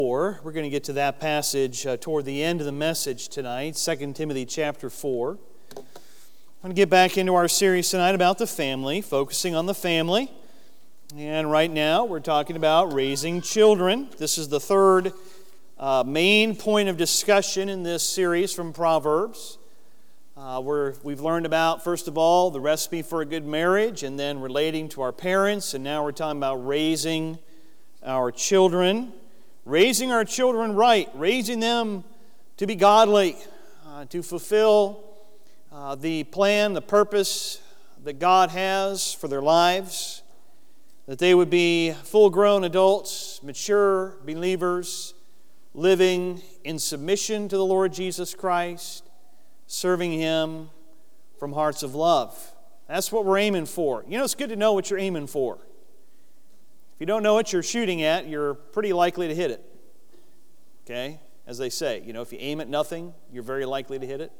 4. We're going to get to that passage toward the end of the message tonight, 2 Timothy chapter 4. I'm going to get back into our series tonight about the family, focusing on the family. And right now we're talking about raising children. This is the third main point of discussion in this series from Proverbs. We've learned about, first of all, the recipe for a good marriage, and then relating to our parents, and now we're talking about raising our children. Raising our children right, raising them to be godly, to fulfill the plan, the purpose that God has for their lives, that they would be full-grown adults, mature believers, living in submission to the Lord Jesus Christ, serving Him from hearts of love. That's what we're aiming for. You know, it's good to know what you're aiming for. If you don't know what you're shooting at, you're pretty likely to hit it. Okay? As they say, you know, if you aim at nothing, you're very likely to hit it.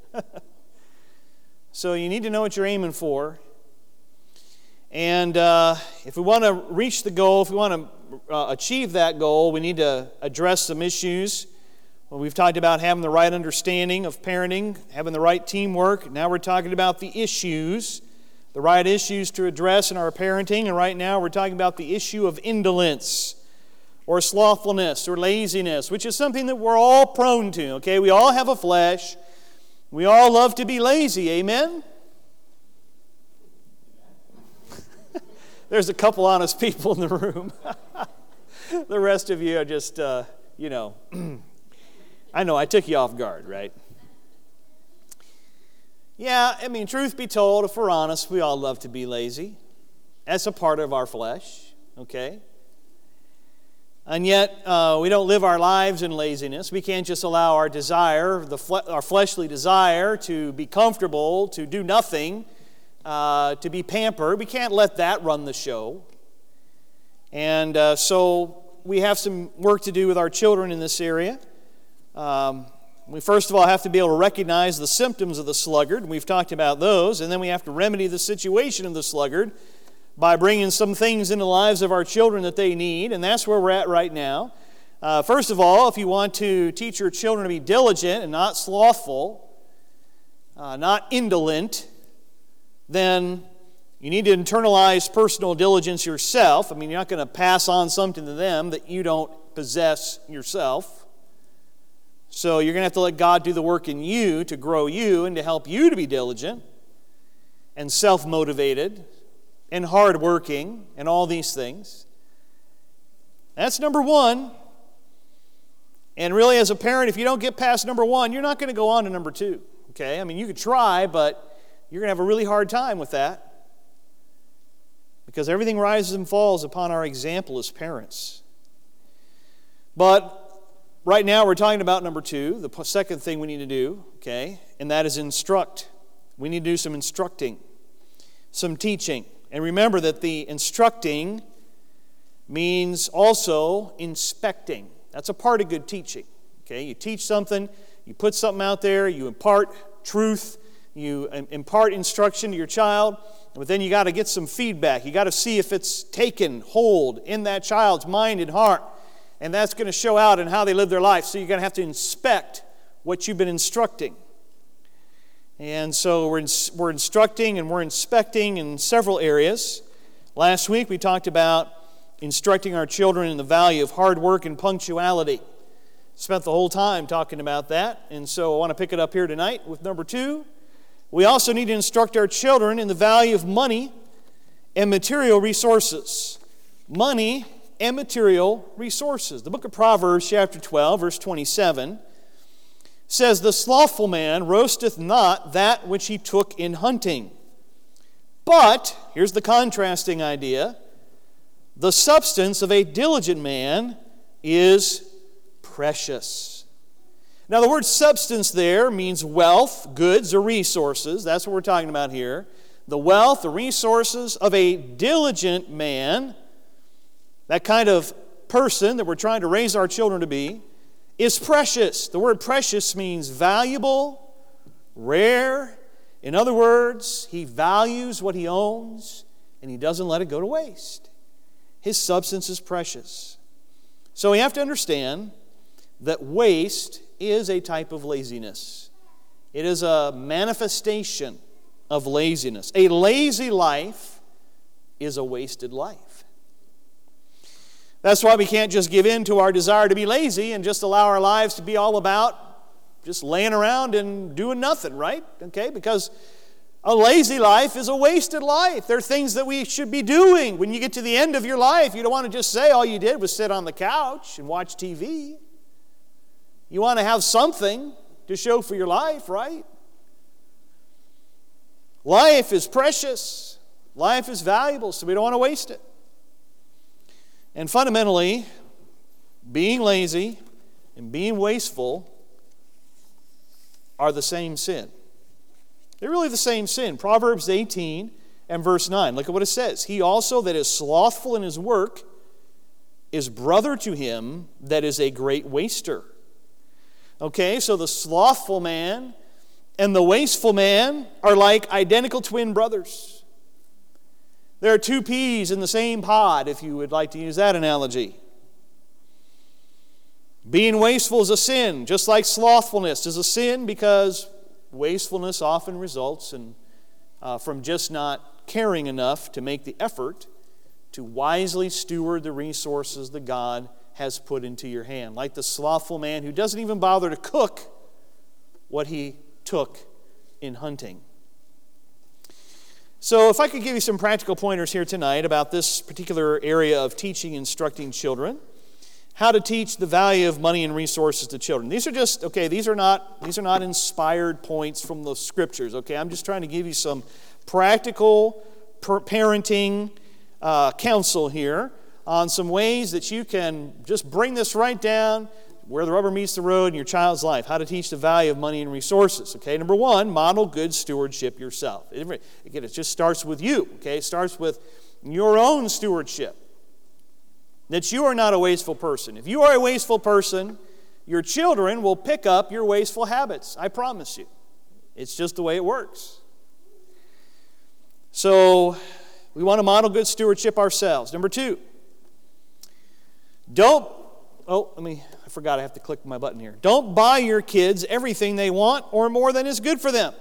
So you need to know what you're aiming for. And if we want to reach the goal, if we want to achieve that goal, we need to address some issues. Well, we've talked about having the right understanding of parenting, having the right teamwork. Now we're talking about the issues, the right issues to address in our parenting. And right now we're talking about the issue of indolence or slothfulness or laziness, which is something that we're all prone to. Okay, we all have a flesh. We all love to be lazy. Amen? There's a couple honest people in the room. The rest of you are just, I know, I took you off guard, right? Yeah, I mean, truth be told, if we're honest, we all love to be lazy. That's a part of our flesh, okay? And yet, we don't live our lives in laziness. We can't just allow our desire, our fleshly desire, to be comfortable, to do nothing, to be pampered. We can't let that run the show. And so we have some work to do with our children in this area. We first of all have to be able to recognize the symptoms of the sluggard. We've talked about those. And then we have to remedy the situation of the sluggard by bringing some things into the lives of our children that they need. And that's where we're at right now. First of all, if you want to teach your children to be diligent and not slothful, not indolent, then you need to internalize personal diligence yourself. I mean, you're not going to pass on something to them that you don't possess yourself. So you're going to have to let God do the work in you to grow you and to help you to be diligent and self-motivated and hardworking and all these things. That's number one. And really, as a parent, if you don't get past number one, you're not going to go on to number two. Okay? I mean, you could try, but you're going to have a really hard time with that because everything rises and falls upon our example as parents. But right now, we're talking about number two, the second thing we need to do, okay, and that is instruct. We need to do some instructing, some teaching. And remember that the instructing means also inspecting. That's a part of good teaching, okay? You teach something, you put something out there, you impart truth, you impart instruction to your child, but then you got to get some feedback. You got to see if it's taken hold in that child's mind and heart. And that's going to show out in how they live their life. So you're going to have to inspect what you've been instructing. And so we're instructing and we're inspecting in several areas. Last week we talked about instructing our children in the value of hard work and punctuality. Spent the whole time talking about that. And so I want to pick it up here tonight with number two. We also need to instruct our children in the value of money and material resources. Money and material resources. The book of Proverbs, chapter 12, verse 27, says, "The slothful man roasteth not that which he took in hunting. But," here's the contrasting idea, "the substance of a diligent man is precious." Now the word substance there means wealth, goods, or resources. That's what we're talking about here. The wealth, the resources of a diligent man, that kind of person that we're trying to raise our children to be, is precious. The word precious means valuable, rare. In other words, he values what he owns and he doesn't let it go to waste. His substance is precious. So we have to understand that waste is a type of laziness. It is a manifestation of laziness. A lazy life is a wasted life. That's why we can't just give in to our desire to be lazy and just allow our lives to be all about just laying around and doing nothing, right? Okay, because a lazy life is a wasted life. There are things that we should be doing. When you get to the end of your life, you don't want to just say all you did was sit on the couch and watch TV. You want to have something to show for your life, right? Life is precious. Life is valuable, so we don't want to waste it. And fundamentally, being lazy and being wasteful are the same sin. They're really the same sin. Proverbs 18 and verse 9. Look at what it says. He also that is slothful in his work is brother to him that is a great waster. Okay, so the slothful man and the wasteful man are like identical twin brothers. There are two peas in the same pod, if you would like to use that analogy. Being wasteful is a sin, just like slothfulness is a sin, because wastefulness often results from just not caring enough to make the effort to wisely steward the resources that God has put into your hand. Like the slothful man who doesn't even bother to cook what he took in hunting. So if I could give you some practical pointers here tonight about this particular area of teaching, instructing children, how to teach the value of money and resources to children. These are just, okay, these are not inspired points from the Scriptures, okay? I'm just trying to give you some practical parenting counsel here on some ways that you can just bring this right down where the rubber meets the road in your child's life, how to teach the value of money and resources, okay? Number one, model good stewardship yourself. Again, it just starts with you, okay? It starts with your own stewardship. That you are not a wasteful person. If you are a wasteful person, your children will pick up your wasteful habits. I promise you. It's just the way it works. So, we want to model good stewardship ourselves. Number two, I forgot I have to click my button here. Don't buy your kids everything they want or more than is good for them.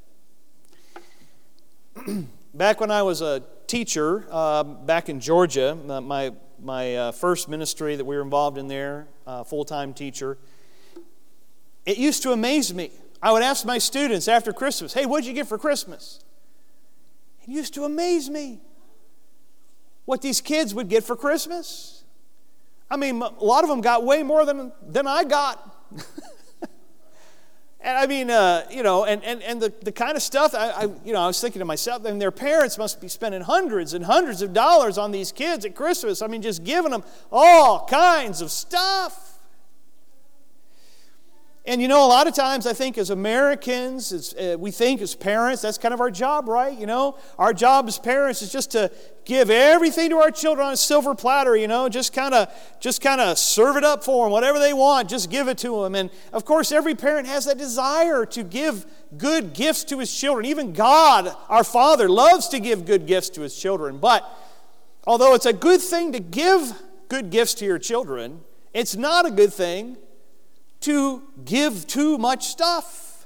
Back when I was a teacher, back in Georgia, my first ministry that we were involved in there, full-time teacher, it used to amaze me. I would ask my students after Christmas, hey, what'd you get for Christmas? It used to amaze me what these kids would get for Christmas. I mean, a lot of them got way more than I got. And I mean, and the kind of stuff, I was thinking to myself, and their parents must be spending hundreds and hundreds of dollars on these kids at Christmas. I mean, just giving them all kinds of stuff. And a lot of times I think as Americans, we think as parents, that's kind of our job, right? Our job as parents is just to give everything to our children on a silver platter, just kind of serve it up for them, whatever they want, just give it to them. And of course, every parent has that desire to give good gifts to his children. Even God, our Father, loves to give good gifts to his children. But although it's a good thing to give good gifts to your children, it's not a good thing to give too much stuff,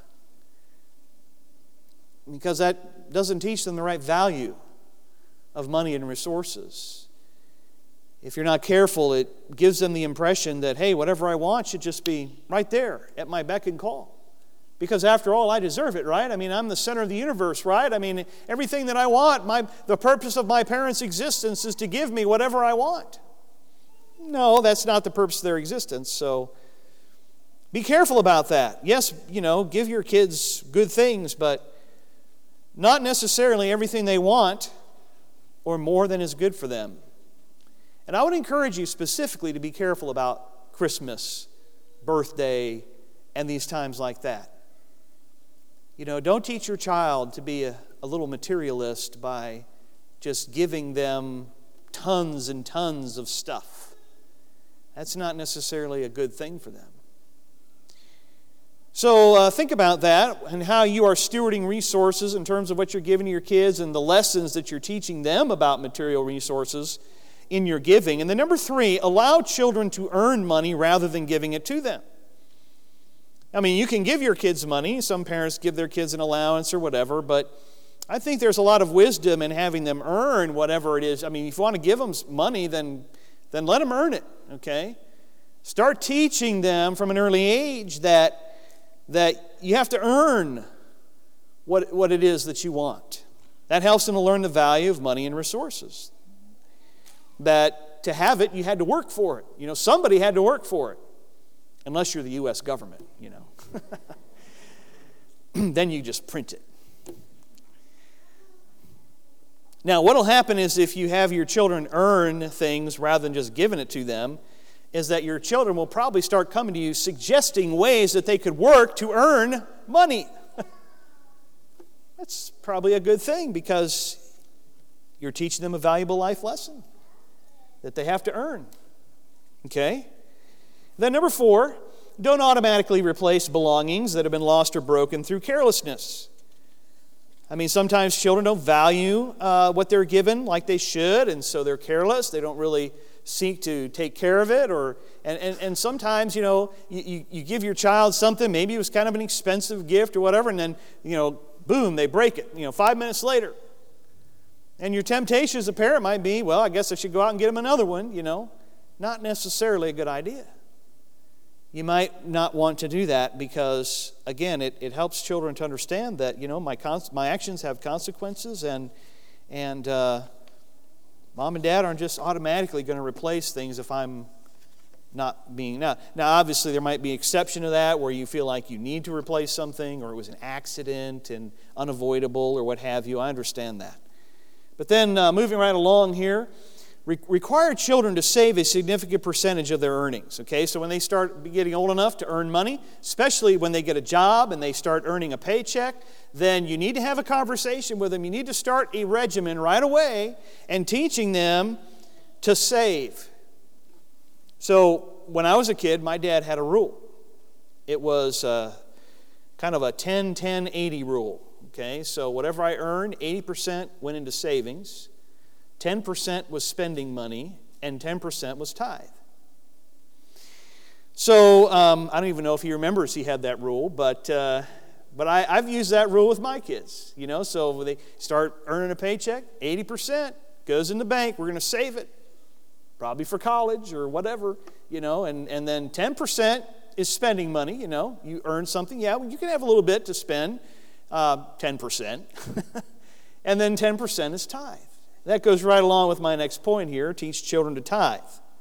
because that doesn't teach them the right value of money and resources. If you're not careful, it gives them the impression that, hey, whatever I want should just be right there at my beck and call. Because after all, I deserve it, right? I mean, I'm the center of the universe, right? I mean, everything that I want, the purpose of my parents' existence is to give me whatever I want. No, that's not the purpose of their existence, so be careful about that. Yes, give your kids good things, but not necessarily everything they want or more than is good for them. And I would encourage you specifically to be careful about Christmas, birthday, and these times like that. Don't teach your child to be a little materialist by just giving them tons and tons of stuff. That's not necessarily a good thing for them. So think about that and how you are stewarding resources in terms of what you're giving to your kids and the lessons that you're teaching them about material resources in your giving. And then number 3, allow children to earn money rather than giving it to them. I mean, you can give your kids money. Some parents give their kids an allowance or whatever, but I think there's a lot of wisdom in having them earn whatever it is. I mean, if you want to give them money, then let them earn it, okay? Start teaching them from an early age that you have to earn what it is that you want. That helps them to learn the value of money and resources. That to have it, you had to work for it. You know, somebody had to work for it. Unless you're the U.S. government, you know. Then you just print it. Now, what will happen is if you have your children earn things rather than just giving it to them, is that your children will probably start coming to you suggesting ways that they could work to earn money. That's probably a good thing because you're teaching them a valuable life lesson that they have to earn. Okay? Then number 4, don't automatically replace belongings that have been lost or broken through carelessness. I mean, sometimes children don't value what they're given like they should, and so they're careless. They don't really seek to take care of it. And sometimes, you know, you give your child something, maybe it was kind of an expensive gift or whatever, and then, you know, boom, they break it, 5 minutes later. And your temptation as a parent might be, well, I guess I should go out and get them another one, Not necessarily a good idea. You might not want to do that because, again, it helps children to understand that, my actions have consequences and mom and dad aren't just automatically going to replace things if I'm not being... Now, obviously, there might be an exception to that where you feel like you need to replace something or it was an accident and unavoidable or what have you. I understand that. But then, moving right along here, require children to save a significant percentage of their earnings. Okay, so when they start getting old enough to earn money, especially when they get a job and they start earning a paycheck, then you need to have a conversation with them. You need to start a regimen right away and teaching them to save. So when I was a kid, my dad had a rule. It was kind of a 10-10-80 rule. Okay, so whatever I earned, 80% went into savings, 10% was spending money, and 10% was tithe. So I don't even know if he remembers he had that rule, but I've used that rule with my kids. So when they start earning a paycheck, 80% goes in the bank. We're going to save it, probably for college or whatever. And then 10% is spending money. You earn something. Yeah, well, you can have a little bit to spend, 10%, and then 10% is tithe. That goes right along with my next point here, teach children to tithe.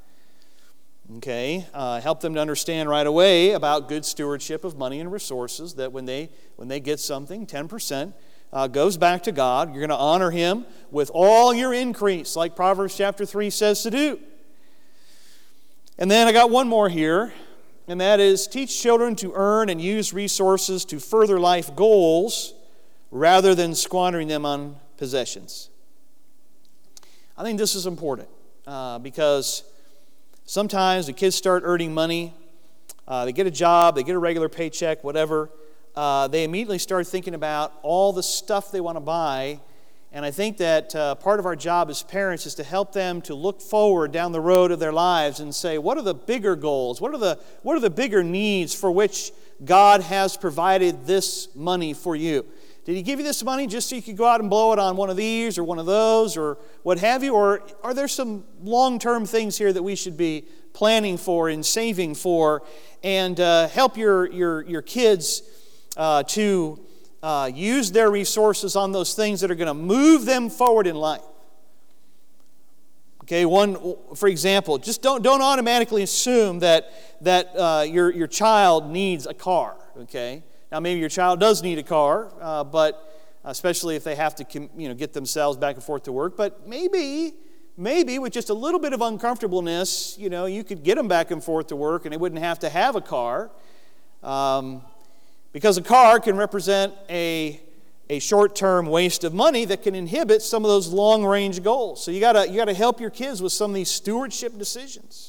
Okay, help them to understand right away about good stewardship of money and resources, that when they get something, 10% goes back to God. You're going to honor Him with all your increase, like Proverbs chapter 3 says to do. And then I got one more here, and that is teach children to earn and use resources to further life goals rather than squandering them on possessions. I think this is important because sometimes the kids start earning money, they get a job, they get a regular paycheck, whatever. They immediately start thinking about all the stuff they want to buy. And I think that part of our job as parents is to help them to look forward down the road of their lives and say, what are the bigger goals? What are the bigger needs for which God has provided this money for you? Did He give you this money just so you could go out and blow it on one of these or one of those or what have you? Or are there some long-term things here that we should be planning for and saving for and help your kids to use their resources on those things that are going to move them forward in life? Okay, for example, just don't automatically assume that your child needs a car, okay? Now, maybe your child does need a car, but especially if they have to, get themselves back and forth to work. But maybe with just a little bit of uncomfortableness, you could get them back and forth to work, and they wouldn't have to have a car, because a car can represent a short-term waste of money that can inhibit some of those long-range goals. So you gotta help your kids with some of these stewardship decisions.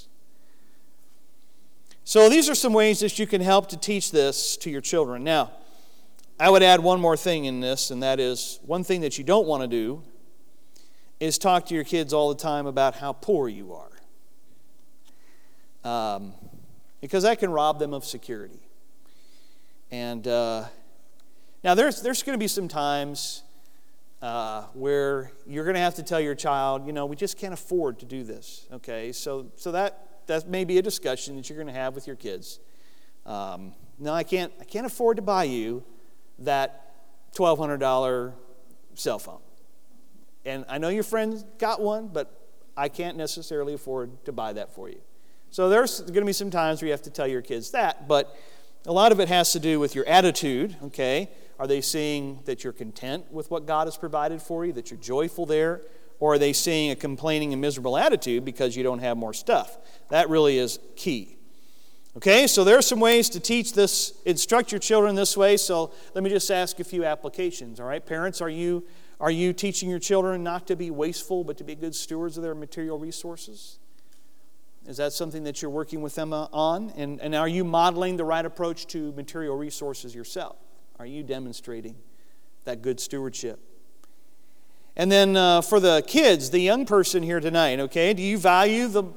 So these are some ways that you can help to teach this to your children. Now, I would add one more thing in this, and that is one thing that you don't want to do is talk to your kids all the time about how poor you are. Because that can rob them of security. And now there's going to be some times where you're going to have to tell your child, we just can't afford to do this. Okay, so that may be a discussion that you're going to have with your kids. No, I can't afford to buy you that $1,200 cell phone. And I know your friend got one, but I can't necessarily afford to buy that for you. So there's going to be some times where you have to tell your kids that, but a lot of it has to do with your attitude, okay? Are they seeing that you're content with what God has provided for you, that you're joyful there? Or are they seeing a complaining and miserable attitude because you don't have more stuff? That really is key. Okay, so there are some ways to teach this, instruct your children this way. So let me just ask a few applications, all right? Parents, are you teaching your children not to be wasteful but to be good stewards of their material resources? Is that something that you're working with them on? And are you modeling the right approach to material resources yourself? Are you demonstrating that good stewardship? And then for the kids, the young person here tonight, okay, do you value the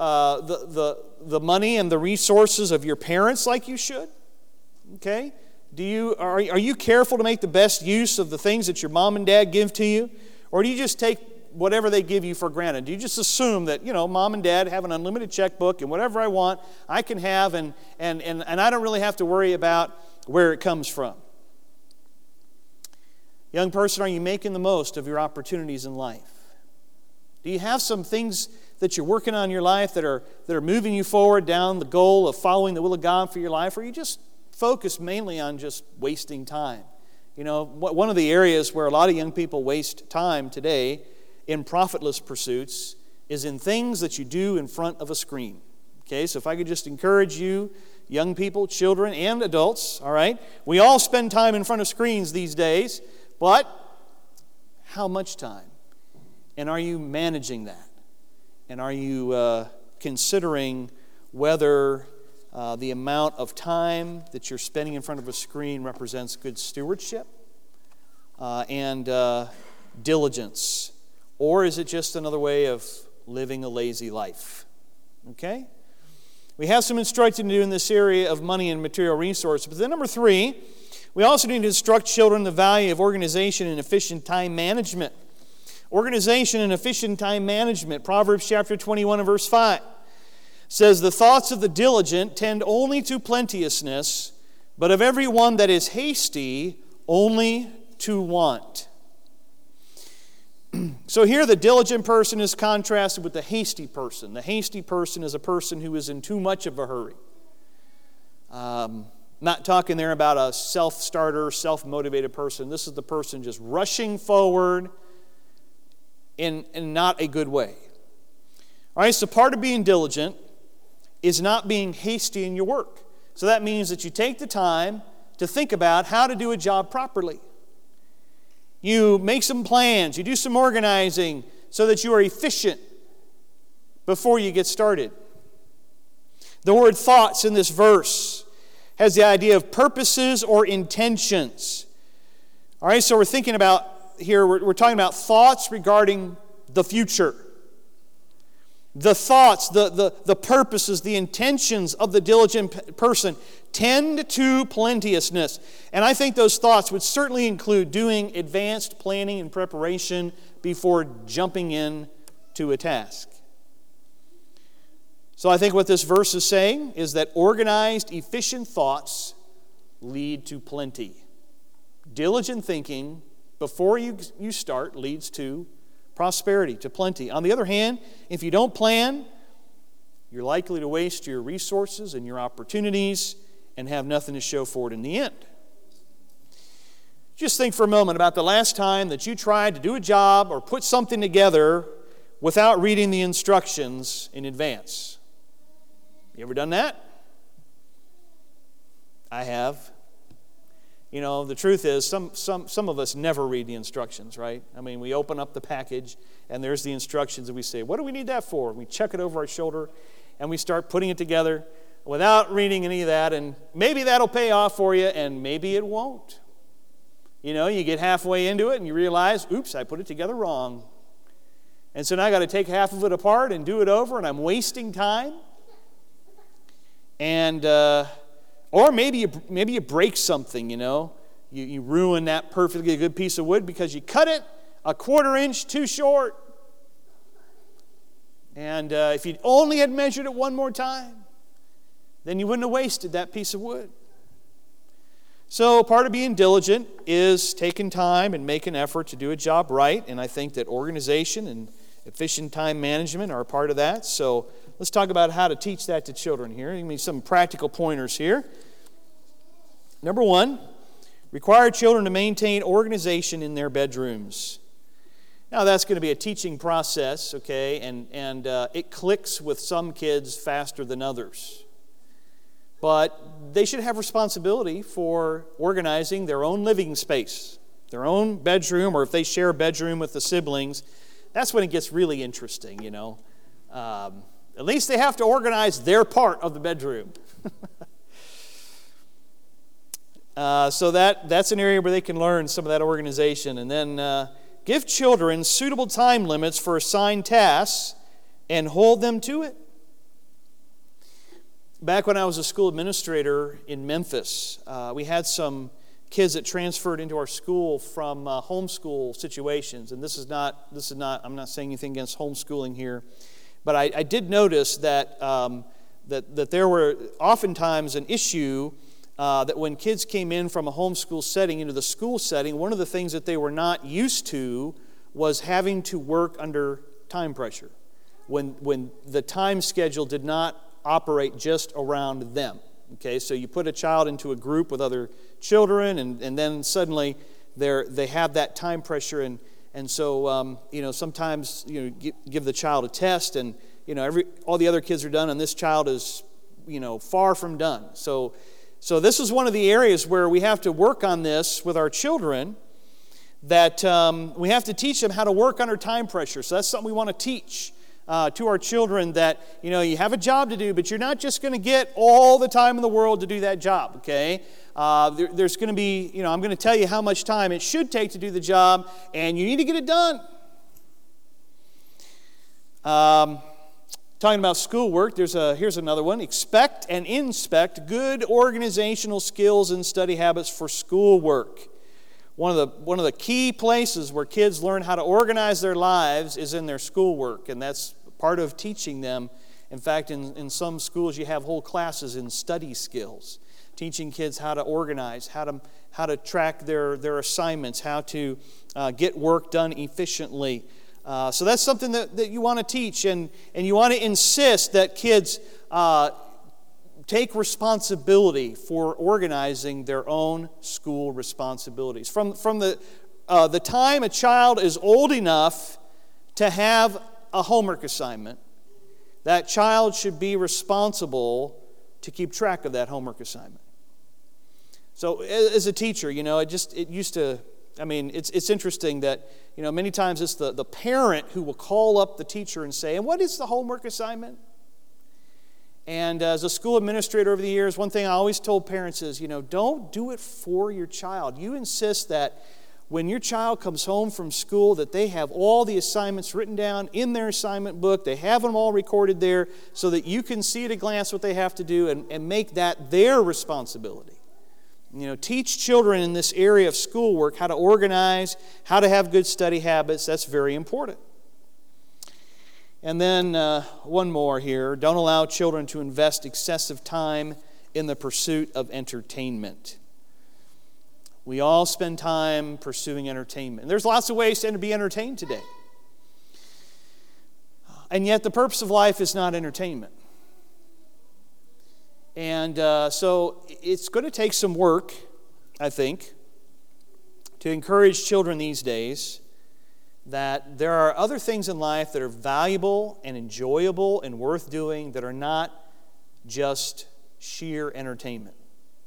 money and the resources of your parents like you should? Okay? Are you careful to make the best use of the things that your mom and dad give to you? Or do you just take whatever they give you for granted? Do you just assume that, mom and dad have an unlimited checkbook and whatever I want, I can have and I don't really have to worry about where it comes from? Young person, are you making the most of your opportunities in life? Do you have some things that you're working on in your life that are moving you forward down the goal of following the will of God for your life? Or are you just focused mainly on just wasting time? One of the areas where a lot of young people waste time today in profitless pursuits is in things that you do in front of a screen. Okay, so if I could just encourage you, young people, children, and adults, all right? We all spend time in front of screens these days, but how much time? And are you managing that? And are you considering whether the amount of time that you're spending in front of a screen represents good stewardship and diligence? Or is it just another way of living a lazy life? Okay? We have some instruction to do in this area of money and material resources. But then number 3, we also need to instruct children the value of organization and efficient time management. Organization and efficient time management. Proverbs chapter 21 and verse 5 says, "The thoughts of the diligent tend only to plenteousness, but of every one that is hasty, only to want." So here the diligent person is contrasted with the hasty person. The hasty person is a person who is in too much of a hurry. Not talking there about a self-starter, self-motivated person. This is the person just rushing forward in not a good way. All right, so part of being diligent is not being hasty in your work. So that means that you take the time to think about how to do a job properly. You make some plans, you do some organizing so that you are efficient before you get started. The word thoughts in this verse has the idea of purposes or intentions. All right, so we're thinking about here, we're talking about thoughts regarding the future. The thoughts, the purposes, the intentions of the diligent person tend to plenteousness. And I think those thoughts would certainly include doing advanced planning and preparation before jumping in to a task. So I think what this verse is saying is that organized, efficient thoughts lead to plenty. Diligent thinking before you start leads to prosperity, to plenty. On the other hand, if you don't plan, you're likely to waste your resources and your opportunities and have nothing to show for it in the end. Just think for a moment about the last time that you tried to do a job or put something together without reading the instructions in advance. You ever done that? I have. You know, the truth is, some of us never read the instructions, right? I mean, we open up the package, and there's the instructions, and we say, what do we need that for? And we check it over our shoulder, and we start putting it together without reading any of that, and maybe that'll pay off for you, and maybe it won't. You know, you get halfway into it, and you realize, oops, I put it together wrong. And so now I got to take half of it apart and do it over, and I'm wasting time. And or maybe you break something, You ruin that perfectly good piece of wood because you cut it a 1/4 inch too short. And if you only had measured it one more time, then you wouldn't have wasted that piece of wood. So part of being diligent is taking time and making effort to do a job right. And I think that organization and efficient time management are a part of that. So let's talk about how to teach that to children here. Give me some practical pointers here. Number 1, require children to maintain organization in their bedrooms. Now that's going to be a teaching process, okay, and it clicks with some kids faster than others. But they should have responsibility for organizing their own living space, their own bedroom, or if they share a bedroom with the siblings, that's when it gets really interesting, At least they have to organize their part of the bedroom. So that's an area where they can learn some of that organization. And then give children suitable time limits for assigned tasks and hold them to it. Back when I was a school administrator in Memphis, we had some kids that transferred into our school from homeschool situations. And this is not. I'm not saying anything against homeschooling here, but I did notice that that there were oftentimes an issue that when kids came in from a homeschool setting into the school setting, one of the things that they were not used to was having to work under time pressure, when the time schedule did not operate just around them. Okay, so you put a child into a group with other children, and then suddenly they have that time pressure, and so sometimes give the child a test, and all the other kids are done, and this child is far from done. So this is one of the areas where we have to work on this with our children, that we have to teach them how to work under time pressure. So that's something we want to teach to our children, that you have a job to do, but you're not just going to get all the time in the world to do that job, okay? There's going to be, I'm going to tell you how much time it should take to do the job, and you need to get it done. Talking about schoolwork, here's another one. Expect and inspect good organizational skills and study habits for schoolwork. One of the key places where kids learn how to organize their lives is in their schoolwork, and that's part of teaching them. In fact, in some schools you have whole classes in study skills, teaching kids how to organize, how to track their assignments, how to get work done efficiently. So that's something that you want to teach, and you want to insist that kids take responsibility for organizing their own school responsibilities. From the time a child is old enough to have a homework assignment, that child should be responsible to keep track of that homework assignment. So as a teacher, it's interesting that, many times it's the parent who will call up the teacher and say, "And what is the homework assignment?" And as a school administrator over the years, one thing I always told parents is, don't do it for your child. You insist that when your child comes home from school, that they have all the assignments written down in their assignment book. They have them all recorded there so that you can see at a glance what they have to do, and make that their responsibility. Teach children in this area of schoolwork how to organize, how to have good study habits. That's very important. And then one more here. Don't allow children to invest excessive time in the pursuit of entertainment. We all spend time pursuing entertainment. And there's lots of ways to be entertained today. And yet the purpose of life is not entertainment. And so it's going to take some work, I think, to encourage children these days that there are other things in life that are valuable and enjoyable and worth doing that are not just sheer entertainment.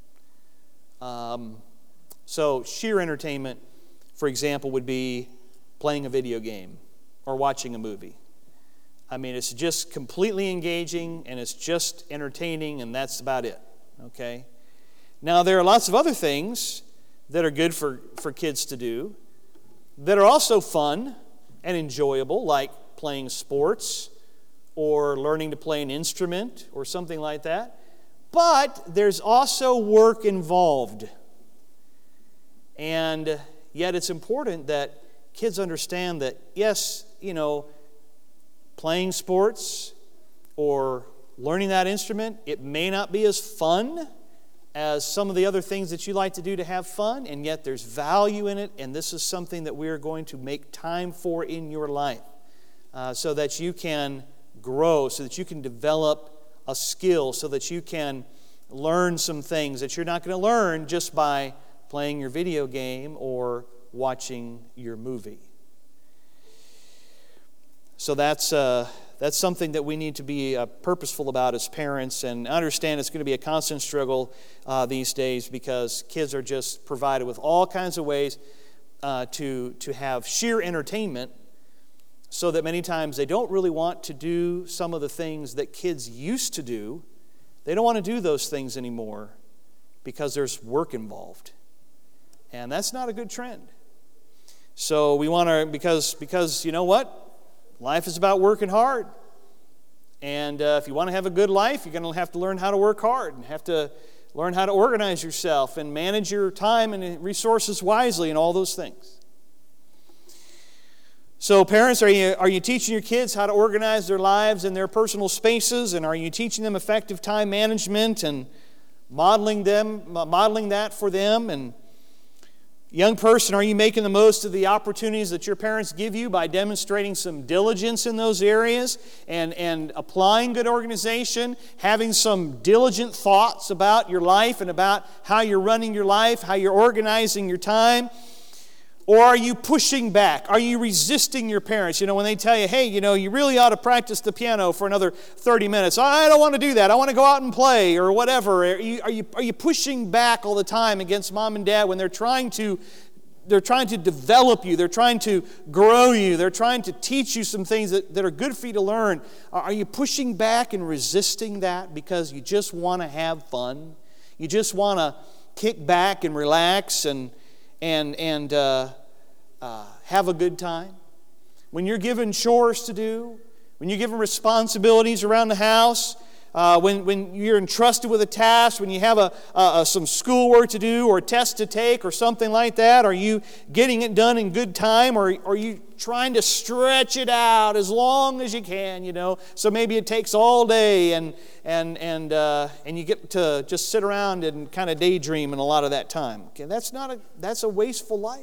So sheer entertainment, for example, would be playing a video game or watching a movie. It's just completely engaging, and it's just entertaining, and that's about it, okay? Now, there are lots of other things that are good for kids to do that are also fun and enjoyable, like playing sports or learning to play an instrument or something like that. But there's also work involved. And yet it's important that kids understand that, yes, playing sports or learning that instrument, it may not be as fun as some of the other things that you like to do to have fun, and yet there's value in it, and this is something that we are going to make time for in your life so that you can grow, so that you can develop a skill, so that you can learn some things that you're not going to learn just by playing your video game or watching your movie. So that's something that we need to be purposeful about as parents, and understand it's going to be a constant struggle these days because kids are just provided with all kinds of ways to have sheer entertainment, so that many times they don't really want to do some of the things that kids used to do. They don't want to do those things anymore because there's work involved. And that's not a good trend. So we want to, because you know what? Life is about working hard. And if you want to have a good life, you're going to have to learn how to work hard and have to learn how to organize yourself and manage your time and resources wisely and all those things. So parents, are you teaching your kids how to organize their lives and their personal spaces? And are you teaching them effective time management and modeling that for them? And young person, are you making the most of the opportunities that your parents give you by demonstrating some diligence in those areas and applying good organization, having some diligent thoughts about your life and about how you're running your life, how you're organizing your time? Or are you pushing back? Are you resisting your parents? When they tell you, hey, you really ought to practice the piano for another 30 minutes. I don't want to do that. I want to go out and play or whatever. Are you pushing back all the time against mom and dad when they're trying to develop you, they're trying to grow you, they're trying to teach you some things that are good for you to learn? Are you pushing back and resisting that because you just want to have fun? You just want to kick back and relax and have a good time? When you're given chores to do, when you're given responsibilities around the house, when you're entrusted with a task, when you have some schoolwork to do or a test to take or something like that, are you getting it done in good time, or are you trying to stretch it out as long as you can? So maybe it takes all day, and you get to just sit around and kind of daydream in a lot of that time. Okay, that's a wasteful life.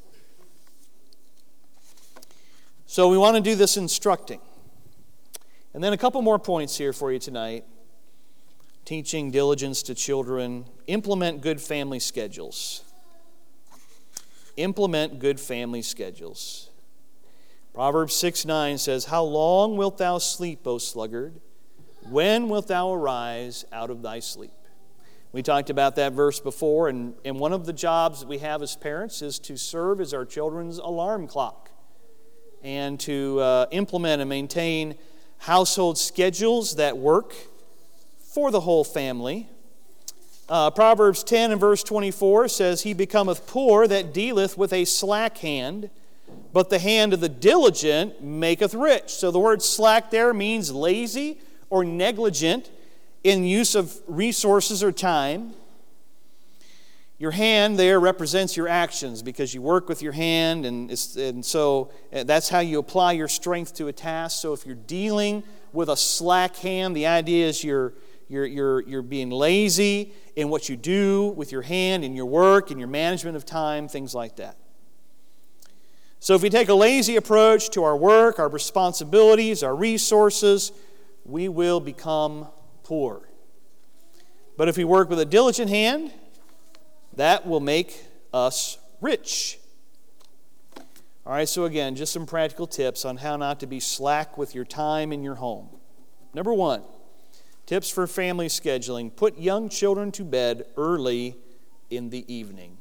So we want to do this instructing. And then a couple more points here for you tonight. Teaching diligence to children. Implement good family schedules. Implement good family schedules. Proverbs 6:9 says, "How long wilt thou sleep, O sluggard? When wilt thou arise out of thy sleep?" We talked about that verse before, and one of the jobs that we have as parents is to serve as our children's alarm clock and to implement and maintain household schedules that work for the whole family. Proverbs 10 and verse 24 says, "He becometh poor that dealeth with a slack hand, but the hand of the diligent maketh rich." So the word slack there means lazy or negligent in use of resources or time. Your hand there represents your actions because you work with your hand, and so that's how you apply your strength to a task. So if you're dealing with a slack hand, the idea is you're being lazy in what you do with your hand, in your work, in your management of time, things like that. So if we take a lazy approach to our work, our responsibilities, our resources, we will become poor. But if we work with a diligent hand, that will make us rich. All right, so again, just some practical tips on how not to be slack with your time in your home. Number 1, tips for family scheduling. Put young children to bed early in the evening.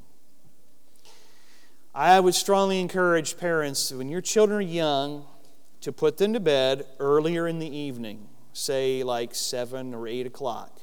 I would strongly encourage parents, when your children are young, to put them to bed earlier in the evening, say like 7 or 8 o'clock.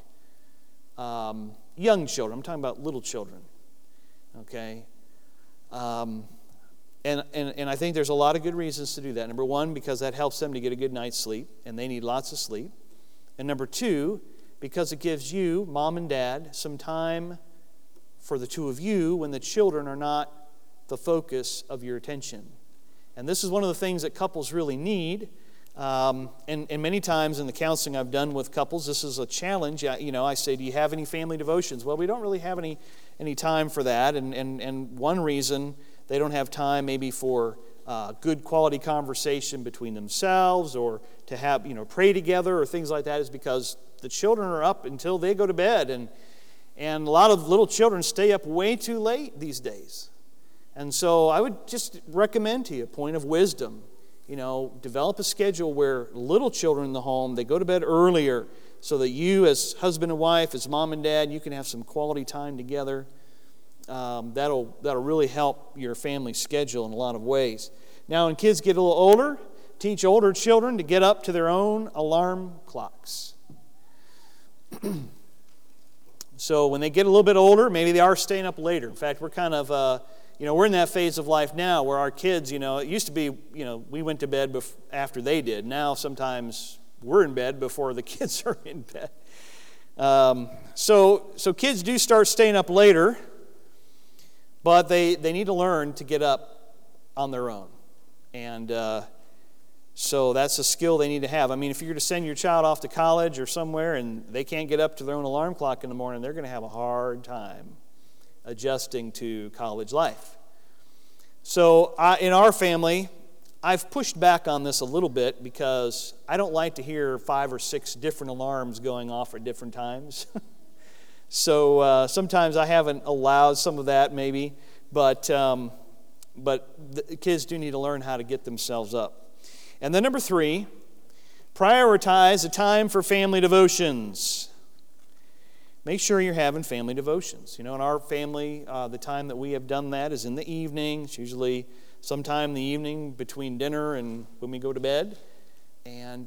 Young children, I'm talking about little children, okay? And I think there's a lot of good reasons to do that. Number one, because that helps them to get a good night's sleep, and they need lots of sleep. And number two, because it gives you, mom and dad, some time for the two of you when the children are not the focus of your attention. And this is one of the things that couples really need. And many times in the counseling I've done with couples, this is a challenge. I say, do you have any family devotions? Well, we don't really have any time for that. And one reason they don't have time maybe for good quality conversation between themselves or to have, pray together or things like that is because the children are up until they go to bed. And a lot of little children stay up way too late these days. And so I would just recommend to you a point of wisdom. Develop a schedule where little children in the home, they go to bed earlier so that you as husband and wife, as mom and dad, you can have some quality time together. That'll really help your family schedule in a lot of ways. Now, when kids get a little older, teach older children to get up to their own alarm clocks. So when they get a little bit older, maybe they are staying up later. In fact, we're kind of, we're in that phase of life now where our kids, it used to be, we went to bed after they did. Now sometimes we're in bed before the kids are in bed. So kids do start staying up later, but they need to learn to get up on their own. And so that's a skill they need to have. I mean, if you're to send your child off to college or somewhere and they can't get up to their own alarm clock in the morning, they're going to have a hard time adjusting to college life. So in our family, I've pushed back on this a little bit because I don't like to hear 5 or 6 different alarms going off at different times. So sometimes I haven't allowed some of that maybe, but the kids do need to learn how to get themselves up. And then number 3, prioritize a time for family devotions. Make sure you're having family devotions. In our family, the time that we have done that is in the evening. It's usually sometime in the evening between dinner and when we go to bed. And,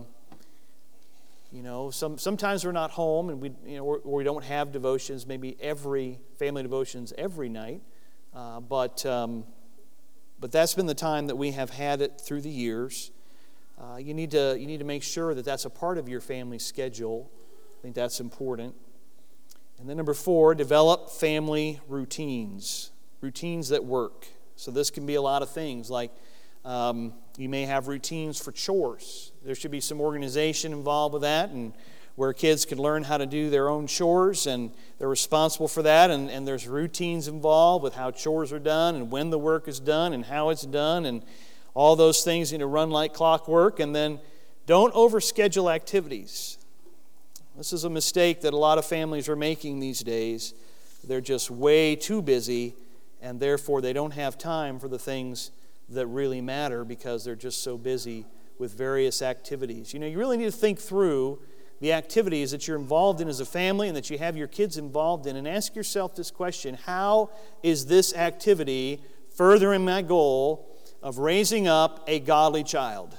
sometimes we're not home and we don't have devotions, maybe family devotions every night. But that's been the time that we have had it through the years. You need to make sure that that's a part of your family schedule. I think that's important. And then number 4, develop family routines that work. So this can be a lot of things like you may have routines for chores. There should be some organization involved with that, and where kids can learn how to do their own chores, and they're responsible for that, and there's routines involved with how chores are done and when the work is done and how it's done, and all those things need to run like clockwork. And then don't overschedule activities. This is a mistake that a lot of families are making these days. They're just way too busy, and therefore they don't have time for the things that really matter because they're just so busy with various activities. You really need to think through the activities that you're involved in as a family and that you have your kids involved in, and ask yourself this question: how is this activity furthering my goal of raising up a godly child?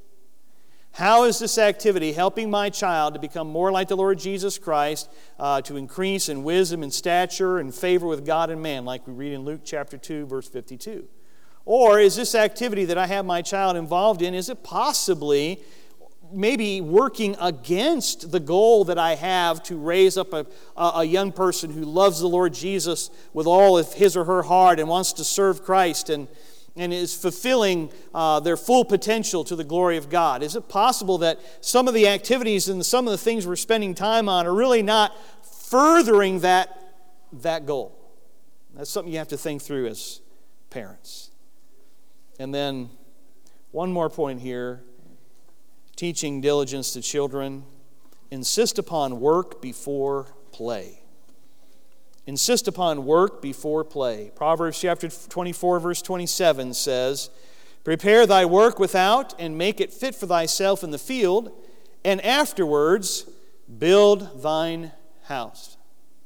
How is this activity helping my child to become more like the Lord Jesus Christ, to increase in wisdom and stature and favor with God and man, like we read in Luke chapter 2, verse 52? Or is this activity that I have my child involved in, is it possibly maybe working against the goal that I have to raise up a young person who loves the Lord Jesus with all of his or her heart and wants to serve Christ and is fulfilling their full potential to the glory of God? Is it possible that some of the activities and some of the things we're spending time on are really not furthering that goal? That's something you have to think through as parents. And then one more point here: teaching diligence to children. Insist upon work before play. Insist upon work before play. Proverbs chapter 24, verse 27 says, "Prepare thy work without, and make it fit for thyself in the field, and afterwards build thine house."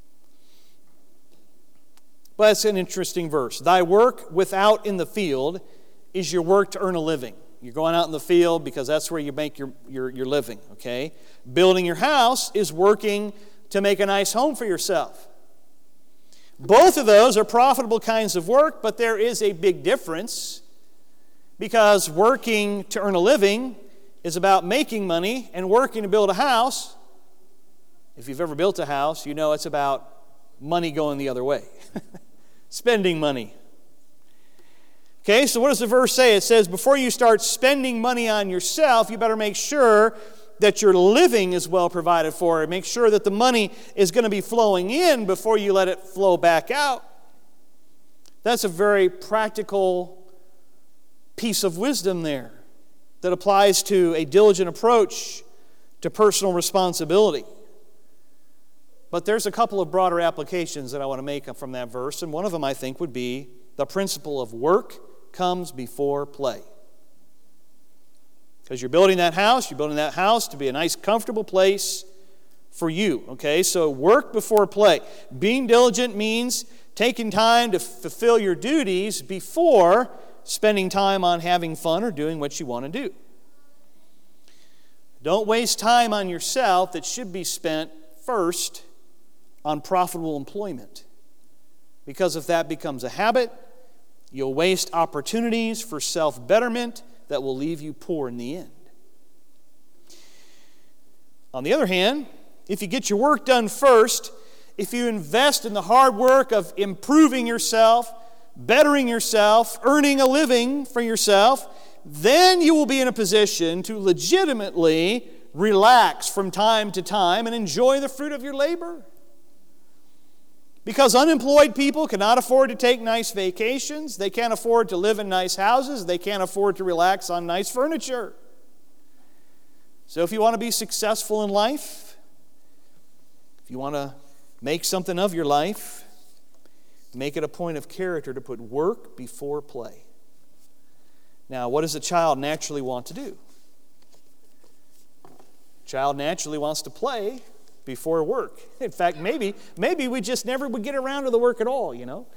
Well, that's an interesting verse. Thy work without in the field is your work to earn a living. You're going out in the field because that's where you make your living, okay? Building your house is working to make a nice home for yourself. Both of those are profitable kinds of work, but there is a big difference, because working to earn a living is about making money, and working to build a house, if you've ever built a house, you know it's about money going the other way. Spending money. Okay, so what does the verse say? It says, before you start spending money on yourself, you better make sure that your living is well provided for. Make sure that the money is going to be flowing in before you let it flow back out. That's a very practical piece of wisdom there that applies to a diligent approach to personal responsibility. But there's a couple of broader applications that I want to make from that verse, and one of them I think would be the principle of work comes before play. Because you're building that house to be a nice, comfortable place for you. Okay, so work before play. Being diligent means taking time to fulfill your duties before spending time on having fun or doing what you want to do. Don't waste time on yourself that should be spent first on profitable employment. Because if that becomes a habit, you'll waste opportunities for self-betterment that will leave you poor in the end. On the other hand, if you get your work done first, if you invest in the hard work of improving yourself, bettering yourself, earning a living for yourself, then you will be in a position to legitimately relax from time to time and enjoy the fruit of your labor. Because unemployed people cannot afford to take nice vacations. They can't afford to live in nice houses. They can't afford to relax on nice furniture. So if you want to be successful in life, if you want to make something of your life, make it a point of character to put work before play. Now, what does a child naturally want to do? A child naturally wants to play before work. In fact, maybe we just never would get around to the work at all, you know.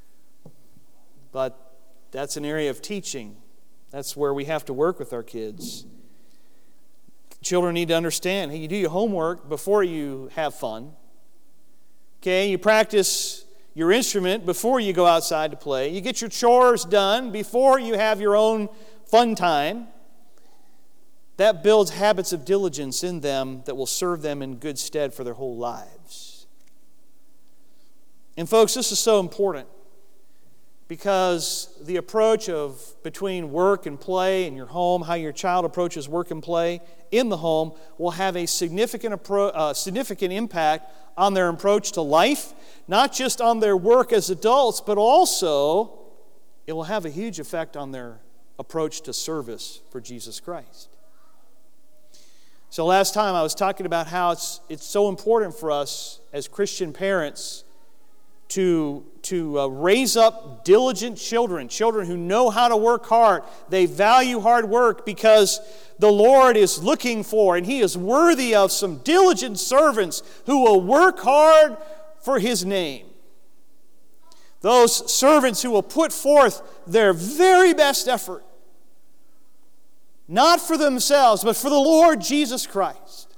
But that's an area of teaching. That's where we have to work with our kids. Children need to understand, hey, you do your homework before you have fun. Okay, you practice your instrument before you go outside to play. You get your chores done before you have your own fun time. That builds habits of diligence in them that will serve them in good stead for their whole lives. And folks, this is so important because the approach of between work and play in your home, how your child approaches work and play in the home, will have a significant impact on their approach to life, not just on their work as adults, but also it will have a huge effect on their approach to service for Jesus Christ. So last time I was talking about how it's so important for us as Christian parents to raise up diligent children who know how to work hard. They value hard work because the Lord is looking for, and He is worthy of some diligent servants who will work hard for His name. Those servants who will put forth their very best effort, not for themselves, but for the Lord Jesus Christ.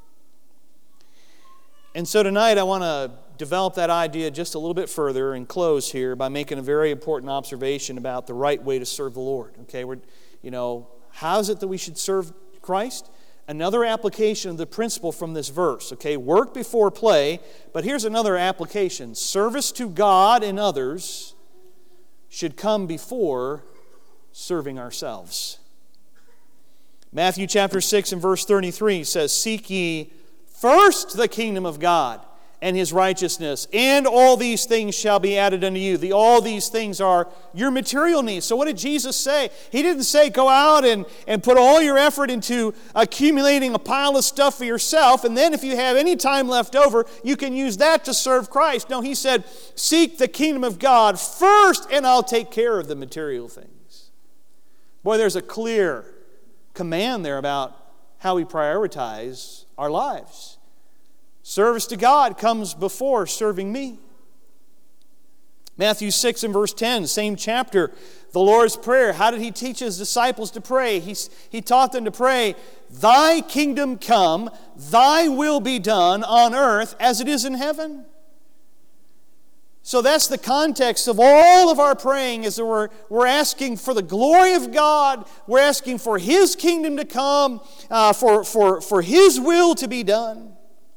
And so tonight I want to develop that idea just a little bit further and close here by making a very important observation about the right way to serve the Lord. Okay, how is it that we should serve Christ? Another application of the principle from this verse. Okay, work before play, but here's another application. Service to God and others should come before serving ourselves. Matthew chapter 6 and verse 33 says, "Seek ye first the kingdom of God and His righteousness, and all these things shall be added unto you." All these things are your material needs. So what did Jesus say? He didn't say go out and put all your effort into accumulating a pile of stuff for yourself, and then if you have any time left over, you can use that to serve Christ. No, He said, seek the kingdom of God first, and I'll take care of the material things. Boy, there's a clear command there about how we prioritize our lives. Service to God comes before serving me. Matthew 6 and verse 10, same chapter, the Lord's Prayer. How did He teach His disciples to pray? He taught them to pray, "Thy kingdom come, Thy will be done on earth as it is in heaven." So that's the context of all of our praying, is that we're asking for the glory of God. We're asking for His kingdom to come, for His will to be done.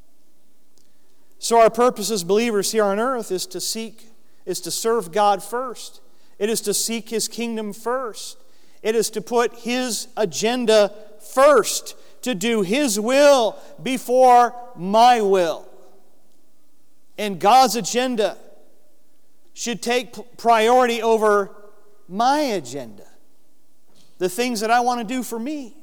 So our purpose as believers here on earth is to serve God first. It is to seek His kingdom first. It is to put His agenda first, to do His will before my will. And God's agenda should take priority over my agenda, the things that I want to do for me.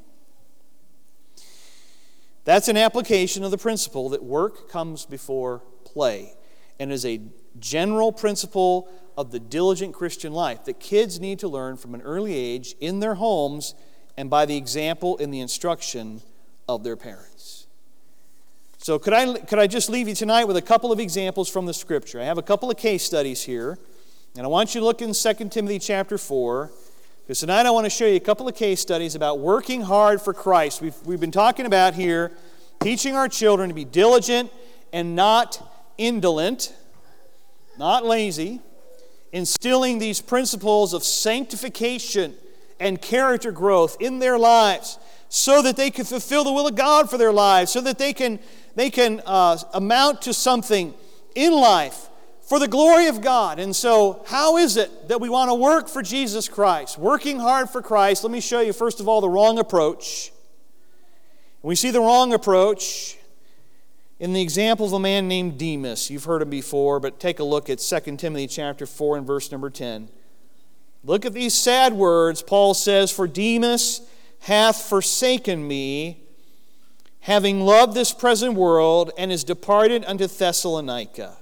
That's an application of the principle that work comes before play, and is a general principle of the diligent Christian life that kids need to learn from an early age in their homes and by the example and the instruction of their parents. So could I just leave you tonight with a couple of examples from the Scripture? I have a couple of case studies here, and I want you to look in 2 Timothy chapter 4, because tonight I want to show you a couple of case studies about working hard for Christ. We've been talking about here teaching our children to be diligent and not indolent, not lazy, instilling these principles of sanctification and character growth in their lives so that they can fulfill the will of God for their lives, so that they can amount to something in life for the glory of God. And so, how is it that we want to work for Jesus Christ? Working hard for Christ. Let me show you, first of all, the wrong approach. We see the wrong approach in the example of a man named Demas. You've heard him before, but take a look at 2 Timothy chapter 4 and verse number 10. Look at these sad words. Paul says, "For Demas hath forsaken me, having loved this present world, and is departed unto Thessalonica."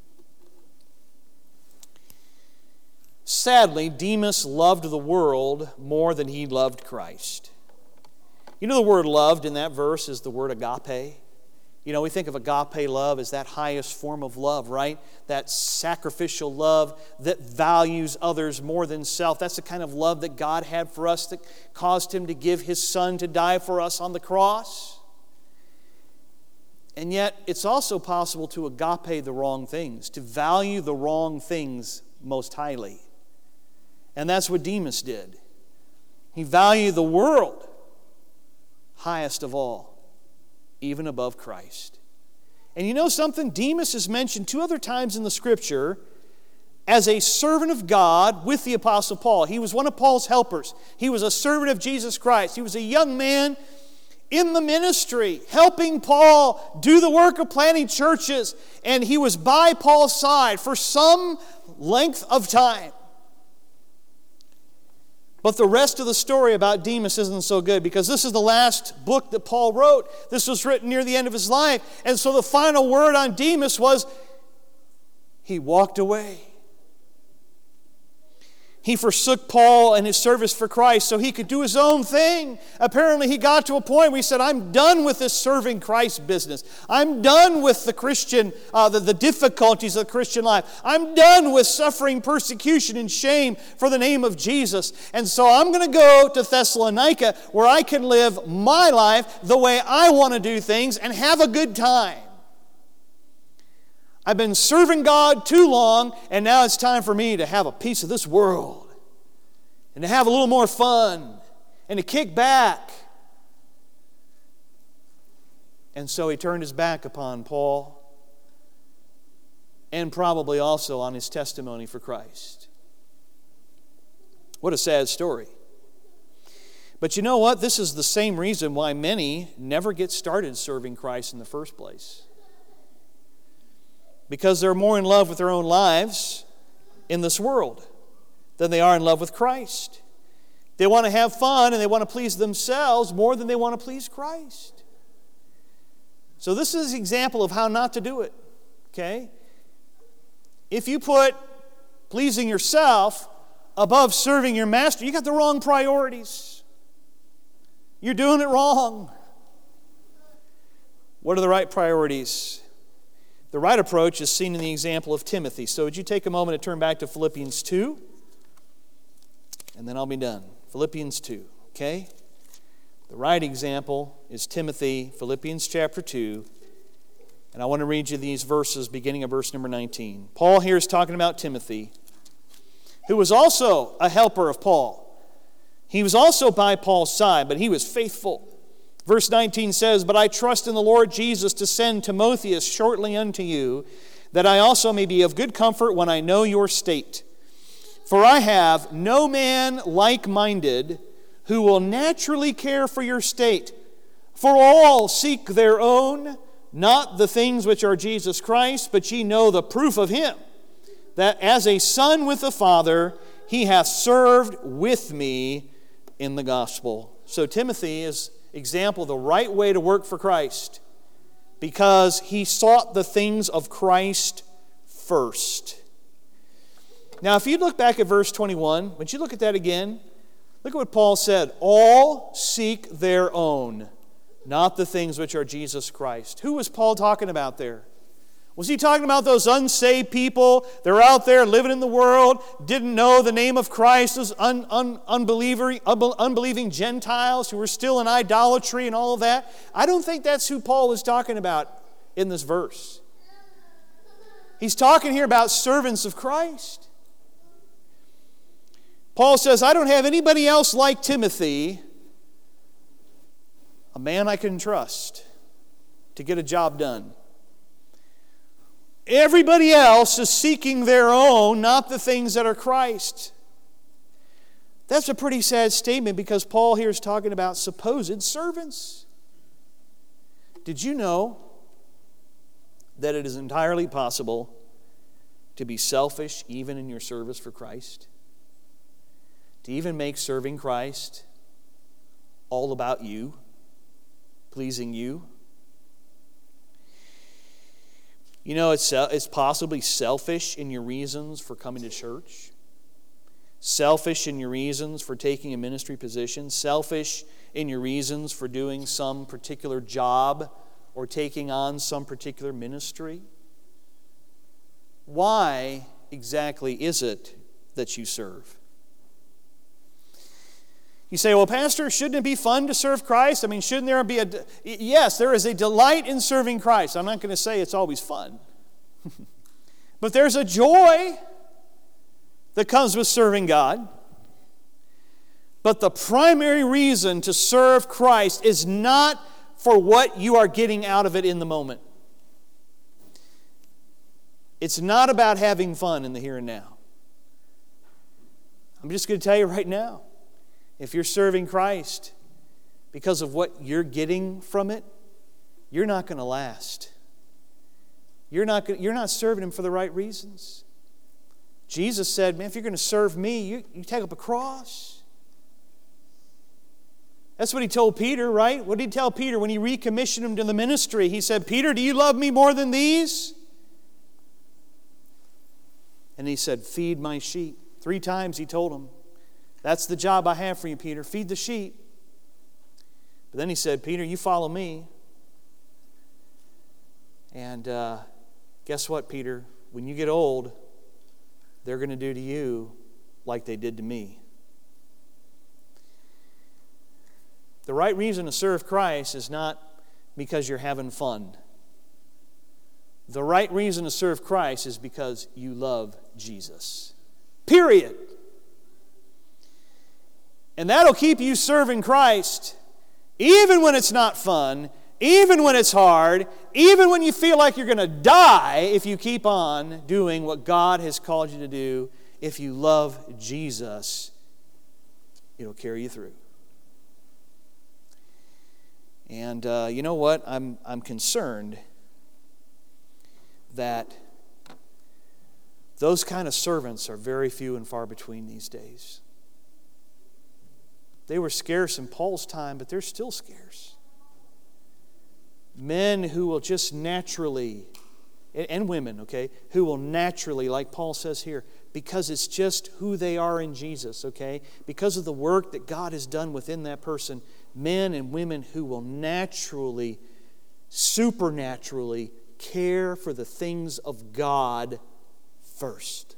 Sadly, Demas loved the world more than he loved Christ. You know, the word loved in that verse is the word agape. You know, we think of agape love as that highest form of love, right? That sacrificial love that values others more than self. That's the kind of love that God had for us, that caused Him to give His Son to die for us on the cross. And yet, it's also possible to agape the wrong things, to value the wrong things most highly. And that's what Demas did. He valued the world highest of all, even above Christ. And you know something? Demas is mentioned 2 other times in the Scripture as a servant of God with the Apostle Paul. He was one of Paul's helpers. He was a servant of Jesus Christ. He was a young man in the ministry, helping Paul do the work of planting churches. And he was by Paul's side for some length of time. But the rest of the story about Demas isn't so good, because this is the last book that Paul wrote. This was written near the end of his life. And so the final word on Demas was, he walked away. He forsook Paul and his service for Christ so he could do his own thing. Apparently he got to a point where he said, I'm done with this serving Christ business. I'm done with the Christian, the difficulties of the Christian life. I'm done with suffering persecution and shame for the name of Jesus. And so I'm going to go to Thessalonica, where I can live my life the way I want to do things and have a good time. I've been serving God too long, and now it's time for me to have a piece of this world and to have a little more fun and to kick back. And so he turned his back upon Paul and probably also on his testimony for Christ. What a sad story. But you know what? This is the same reason why many never get started serving Christ in the first place. Because they're more in love with their own lives in this world than they are in love with Christ. They want to have fun and they want to please themselves more than they want to please Christ. So this is an example of how not to do it. Okay? If you put pleasing yourself above serving your master, you got the wrong priorities. You're doing it wrong. What are the right priorities? The right approach is seen in the example of Timothy. So would you take a moment to turn back to Philippians 2? And then I'll be done. Philippians 2, okay? The right example is Timothy, Philippians chapter 2. And I want to read you these verses beginning of verse number 19. Paul here is talking about Timothy, who was also a helper of Paul. He was also by Paul's side, but he was faithful. Verse 19 says, "But I trust in the Lord Jesus to send Timotheus shortly unto you, that I also may be of good comfort when I know your state. For I have no man like-minded who will naturally care for your state. For all seek their own, not the things which are Jesus Christ, but ye know the proof of him, that as a son with the Father, he hath served with me in the gospel." So Timothy is example of the right way to work for Christ, because he sought the things of Christ first. Now, if you look back at verse 21, would you look at that again? Look at what Paul said. All seek their own, not the things which are Jesus Christ. Who was Paul talking about there? Was he talking about those unsaved people? They're out there living in the world, didn't know the name of Christ, those unbelieving Gentiles who were still in idolatry and all of that? I don't think that's who Paul was talking about in this verse. He's talking here about servants of Christ. Paul says, I don't have anybody else like Timothy, a man I can trust to get a job done. Everybody else is seeking their own, not the things that are Christ. That's a pretty sad statement, because Paul here is talking about supposed servants. Did you know that it is entirely possible to be selfish even in your service for Christ? To even make serving Christ all about you, pleasing you? You know, it's possibly selfish in your reasons for coming to church, selfish in your reasons for taking a ministry position, selfish in your reasons for doing some particular job or taking on some particular ministry. Why exactly is it that you serve? You say, well, Pastor, shouldn't it be fun to serve Christ? I mean, shouldn't there be a... Yes, there is a delight in serving Christ. I'm not going to say it's always fun. But there's a joy that comes with serving God. But the primary reason to serve Christ is not for what you are getting out of it in the moment. It's not about having fun in the here and now. I'm just going to tell you right now, if you're serving Christ because of what you're getting from it, you're not going to last. You're not serving Him for the right reasons. Jesus said, man, if you're going to serve me, you take up a cross. That's what He told Peter, right? What did He tell Peter when He recommissioned him to the ministry? He said, Peter, do you love me more than these? And he said, feed my sheep. 3 times He told him, that's the job I have for you, Peter. Feed the sheep. But then He said, Peter, you follow me. And guess what, Peter? When you get old, they're going to do to you like they did to me. The right reason to serve Christ is not because you're having fun. The right reason to serve Christ is because you love Jesus. Period. And that'll keep you serving Christ even when it's not fun, even when it's hard, even when you feel like you're going to die if you keep on doing what God has called you to do. If you love Jesus, it'll carry you through. And you know what? I'm concerned that those kind of servants are very few and far between these days. They were scarce in Paul's time, but they're still scarce. Men who will just naturally, and women, okay, who will naturally, like Paul says here, because it's just who they are in Jesus, okay, because of the work that God has done within that person, men and women who will naturally, supernaturally care for the things of God first.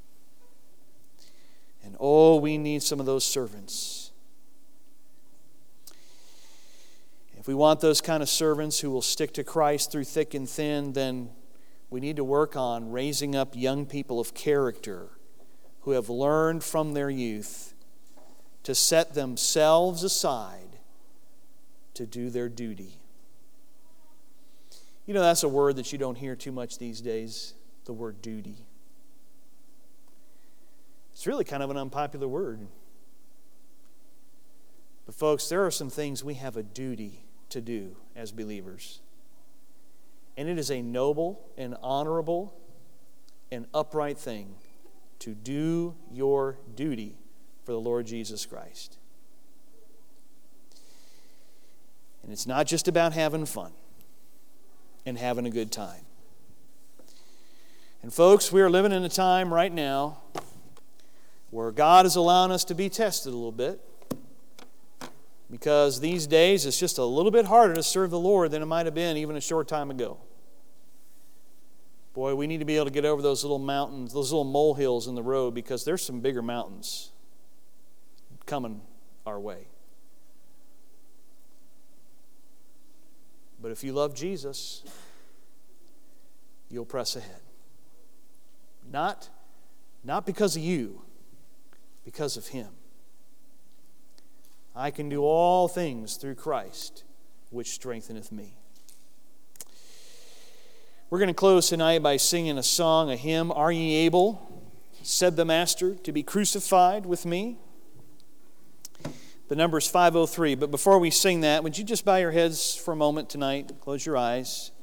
And oh, we need some of those servants. If we want those kind of servants who will stick to Christ through thick and thin, then we need to work on raising up young people of character who have learned from their youth to set themselves aside to do their duty. You know, that's a word that you don't hear too much these days, the word duty. It's really kind of an unpopular word. But folks, there are some things we have a duty to do as believers. And it is a noble and honorable and upright thing to do your duty for the Lord Jesus Christ. And it's not just about having fun and having a good time. And folks, we are living in a time right now where God is allowing us to be tested a little bit, because these days it's just a little bit harder to serve the Lord than it might have been even a short time ago. Boy, we need to be able to get over those little mountains, those little molehills in the road, because there's some bigger mountains coming our way. But if you love Jesus, you'll press ahead. Not because of you, because of Him. I can do all things through Christ, which strengtheneth me. We're going to close tonight by singing a song, a hymn, Are Ye Able, said the Master, to be crucified with me? The number is 503. But before we sing that, would you just bow your heads for a moment tonight? Close your eyes.